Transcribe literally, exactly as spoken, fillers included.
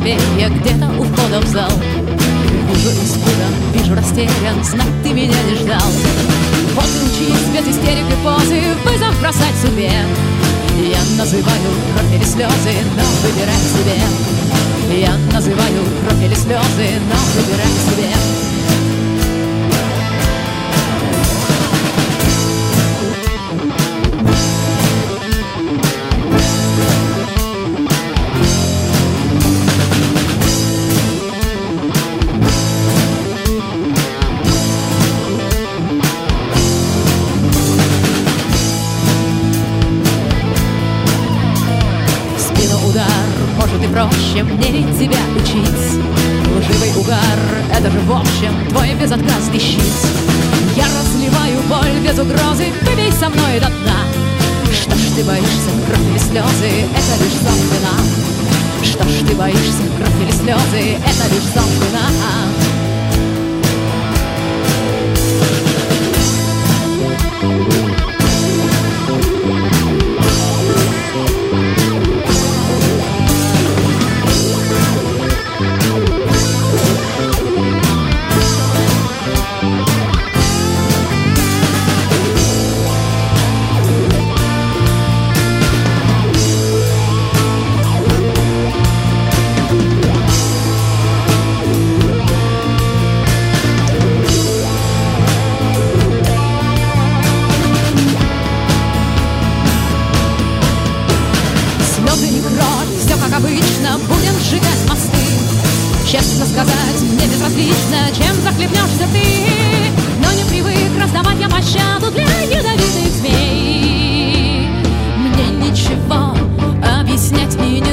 правее, где-то у входа в зал. Вижу испуган, вижу растерян, знать ты меня не ждал. Вот и учись без истерик и позы вызов бросать судьбе. Я называю кровь или слезы, но выбирай себе. Я называю кровь или слезы, но выбирай себе. Может и проще мне ведь тебя учить. Лживый угар — это же в общем твой безотказный щит. Я разливаю боль без угрозы, выпей со мной до дна. Что ж ты боишься, кровь или слезы, это лишь зов вина. Что ж ты боишься, кровь или слезы, это лишь зов вина. Все как обычно, будем сжигать мосты. Честно сказать, мне безразлично, чем захлебнешься ты. Но не привык раздавать я пощаду для ядовитых змей. Мне ничего объяснять и не